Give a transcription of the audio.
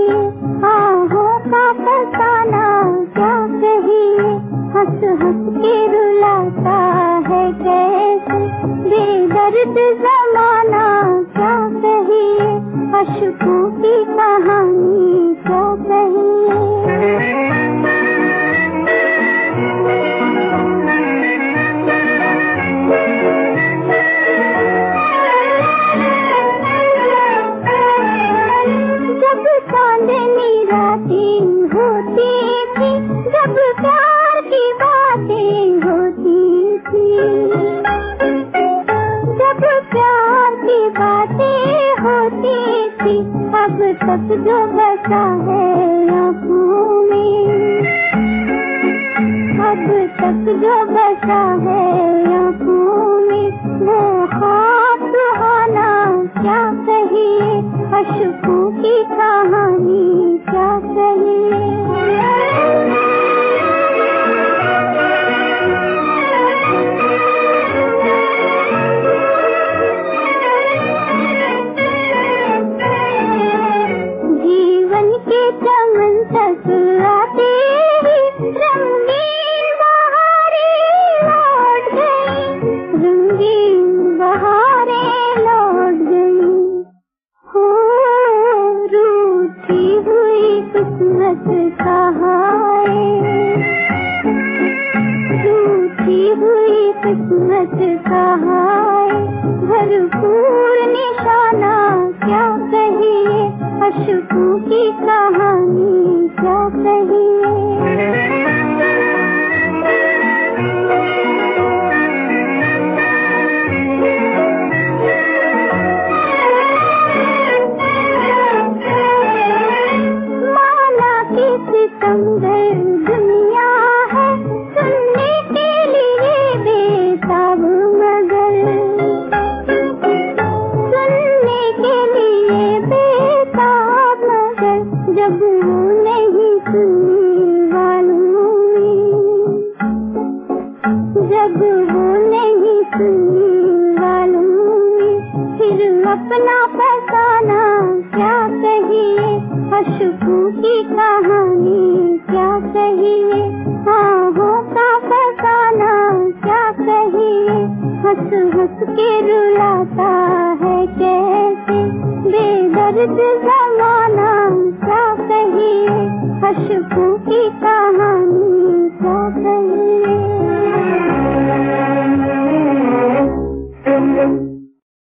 कहिए, आहों का फसाना क्या कहिए, हंस हंस के रुलाता है कैसे बेदर्द ज़माना क्या कहिए, अश्कों की कहानी क्या कहिए। जब चांदनी रातें होती थी, जब प्यार की बातें होती थी, जब प्यार की बातें होती थी, अब तक जो बसा है आँखों में, अब तक जो बसा है आँखों में, वो ख्वाब सुहाना क्या कहिए, अश्कों की कहानी क्या कहिए। जीवन के चमन तक आते ही रंगीन बहारें लौट गई, रंगीन बहारें लौट गई। हो रूठी हुई किस्मत कहाए, रूठी हुई किस्मत कहाए, भरपूर निशाना क्या कहिए, अश्कों की कहानी क्या कहिए। माना कि सितमगर दुनिया है, सुनने के लिए बेताब मगर, सुनने के लिए बेताब मगर, जब वो नहीं सुनने वालों में, जब वो नहीं सुनने वालों में, फिर अपना फसाना क्या कहिए, अश्कों की कहानी क्या कहिए, आहों का फसाना क्या कहिए, हंस हंस के रुलाता है कैसे बेदर्द ज़माना क्या कहिए, अश्कों